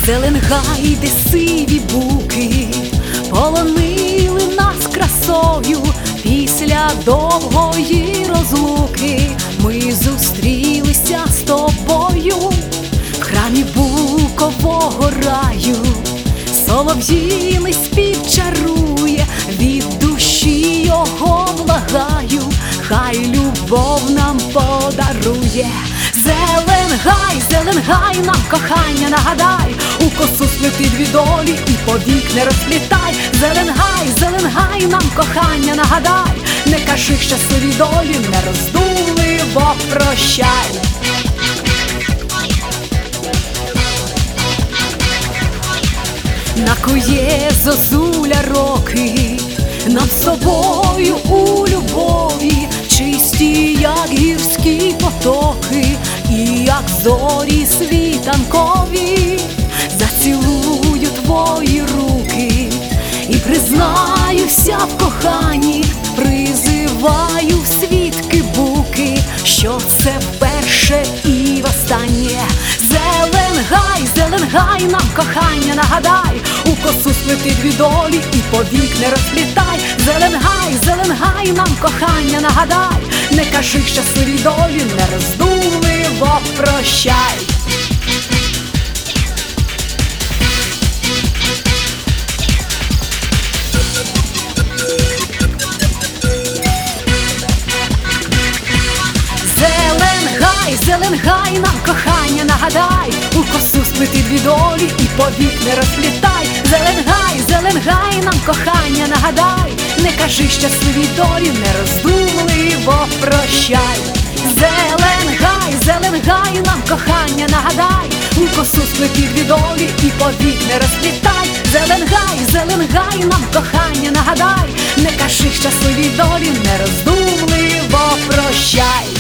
Зеленгай, де сиві буки полонили нас красою. Після довгої розлуки ми зустрілися з тобою в храмі букового раю. Солов'їний спів чарує, від душі його благаю, хай любов нам подарує. Зеленгай, Зеленгай, нам кохання нагадай, у косу сплети дві долі і повік не розплітай. Зеленгай, Зеленгай, нам кохання нагадай, не кажи щасливі долі, нероздумливо прощай. Накує зозуля роки нам з собою у любові, чисті, як гірські потоки, і як зорі світанкові. Зацілую твої руки і признаюся в коханні, призиваю в свідки буки, що це вперше і востаннє. Зеленгай, Зеленгай, нам кохання нагадай, у косу сплети дві долі і повік не розплітай. Зеленгай, Зеленгай, нам кохання нагадай, не кажи щасливі долі, нероздумливо прощай. Зеленгай, нам кохання нагадай, у косу сплети дві долі і повік не розплітай. Зеленгай, Зеленгай, нам кохання нагадай, не кажи щасливі долі, нероздумливо прощай. Зеленгай, Зеленгай, нам кохання нагадай, у косу сплети дві долі і повік не розплітай. Зеленгай, Зеленгай, нам кохання нагадай, не кажи щасливі долі, нероздумливо прощай.